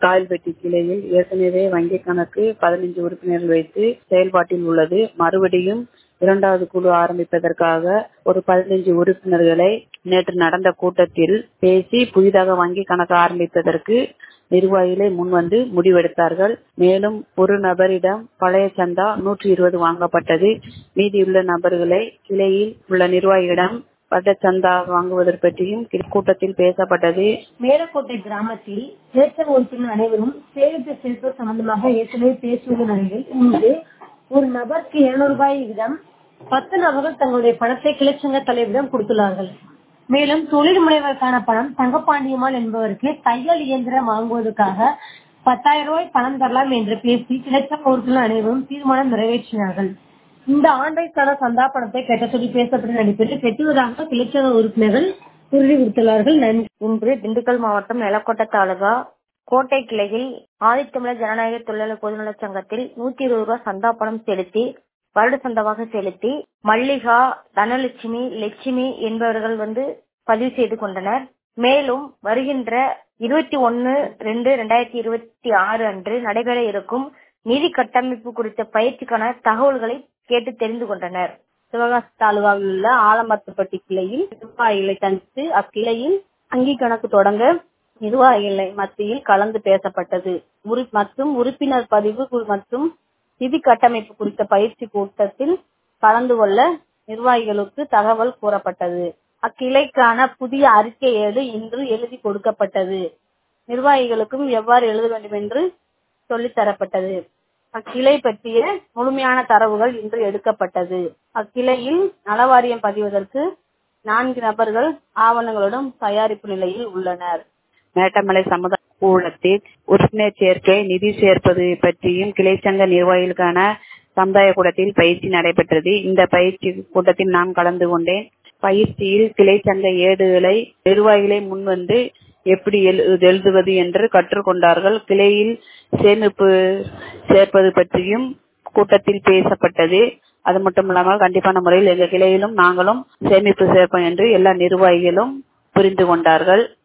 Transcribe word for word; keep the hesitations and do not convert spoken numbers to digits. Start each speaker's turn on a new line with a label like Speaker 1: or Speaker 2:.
Speaker 1: காயல்பட்டி கிளையில் ஏற்கனவே வங்கி கணக்கு பதினைந்து உறுப்பினர்கள் வைத்து செயல்பாட்டில் உள்ளது. மறுபடியும் இரண்டாவது குழு ஆரம்பிப்பதற்காக ஒரு பதினைந்து உறுப்பினர்களை நேற்று நடந்த கூட்டத்தில் பேசி புதிதாக வங்கி கணக்கு ஆரம்பிப்பதற்கு நிர்வாகிகளை முன்வந்து முடிவெடுத்தார்கள். மேலும் ஒரு நபரிடம் பழைய சந்தா நூற்றி இருபது வாங்கப்பட்டது. மீதியுள்ள நபர்களை கிளையில் உள்ள நிர்வாகியிடம் பட்ட சந்தா வாங்குவதற்கு பற்றியும் கூட்டத்தில் பேசப்பட்டது.
Speaker 2: மேலக்கோட்டை கிராமத்தில் ஏற்ற உறுப்பினர் அனைவரும் சேமிப்பு சேர்ப்பு சம்பந்தமாக ஏற்கனவே பேசியுள்ள நிலையில் இங்கு ஒரு நபருக்கு இருநூறு ரூபாய் வீதம் பத்து நபர்கள் தங்களுடைய பணத்தை கிளைச்சங்க தலைவரிடம் கொடுத்துள்ளார்கள். மேலும் தொழில் முனைவருக்கான பணம் தங்கப்பாண்டியம்மாள் என்பவருக்கு தையல் இயந்திரம் வாங்குவதற்காக பத்தாயிரம் ரூபாய் பணம் தரலாம் என்று பேசி கிளைச்சங்க உறுப்பினர் அனைவரும் தீர்மானம் நிறைவேற்றினார்கள். இந்த ஆண்டைக்கான சந்தா பணத்தை கட்ட சொல்லி பேசப்பட்ட நடிப்பில் கெட்டுவதாக கிளைச்சங்க உறுப்பினர்கள் உறுதி கொடுத்துள்ளார்கள்.
Speaker 3: இன்று திண்டுக்கல் மாவட்டம் மேலக்கோட்டை தாலுகா கோட்டை கிளையில் ஆதித்தமிழர் ஜனநாயக தொழிலாளர் பொதுநல சங்கத்தில் நூத்தி இருபது ரூபாய் சந்தா பணம் செலுத்தி வருட சந்தாவாக செலுத்தி மல்லிகா, தனலட்சுமி, லட்சுமி என்பவர்கள் வந்து பதிவு செய்து கொண்டனர். மேலும் வருகின்ற இருபத்தி ஒன்னு ரெண்டு ரெண்டாயிரத்தி இருபத்தி ஆறு அன்று நடைபெற இருக்கும் நிதி கட்டமைப்பு குறித்த பயிற்சிக்கான தகவல்களை கேட்டு தெரிந்து கொண்டனர்.
Speaker 4: சிவகாசி தாலுகாவில் உள்ள ஆலமரத்துப்பட்டி கிளையில் நிர்வாகிகளை சந்தித்து அக்கிளையில் வங்கி கணக்கு தொடங்க நிர்வாகிகளை மத்தியில் கலந்து பேசப்பட்டது. மற்றும் உறுப்பினர் பதிவு மற்றும் நிதி கட்டமைப்பு குறித்த பயிற்சி கூட்டத்தில் கலந்து கொள்ள நிர்வாகிகளுக்கு தகவல் கூறப்பட்டது. அக்கிளைக்கான புதிய அறிக்கை ஏடு இன்று எழுதி கொடுக்கப்பட்டது. நிர்வாகிகளுக்கும் எவ்வாறு எழுத வேண்டும் என்று சொல்லித்தரப்பட்டது. அக்கிளை பற்றிய முழுமையான தரவுகள் இன்று எடுக்கப்பட்டது. அக்கிளையில் நலவாரியம் பதிவதற்கு நான்கு நபர்கள் ஆவணங்களுடன் தயாரிப்பு நிலையில் உள்ளனர்.
Speaker 1: மேட்டமலை சமுதாய கூடத்தில் உறுப்பினர் சேர்க்கை நிதி சேர்ப்பது பற்றியும் கிளைச்சங்க நிர்வாகிகளுக்கான சமுதாய கூடத்தில் பயிற்சி நடைபெற்றது. இந்த பயிற்சி கூட்டத்தில் நான் கலந்து கொண்டேன். பயிற்சியில் கிளைச்சங்க ஏடுகளை நிர்வாகிகளை முன்வந்து எப்படி எழுதுவது என்று கற்றுக்கொண்டார்கள். கிளையில் சேமிப்பு சேர்ப்பது பற்றியும் கூட்டத்தில் பேசப்பட்டது. அது மட்டும் இல்லாமல் கண்டிப்பான முறையில் எங்கள் கிளையிலும் நாங்களும் சேமிப்பு சேர்ப்போம் என்று எல்லா நிர்வாகிகளும் புரிந்து கொண்டார்கள்.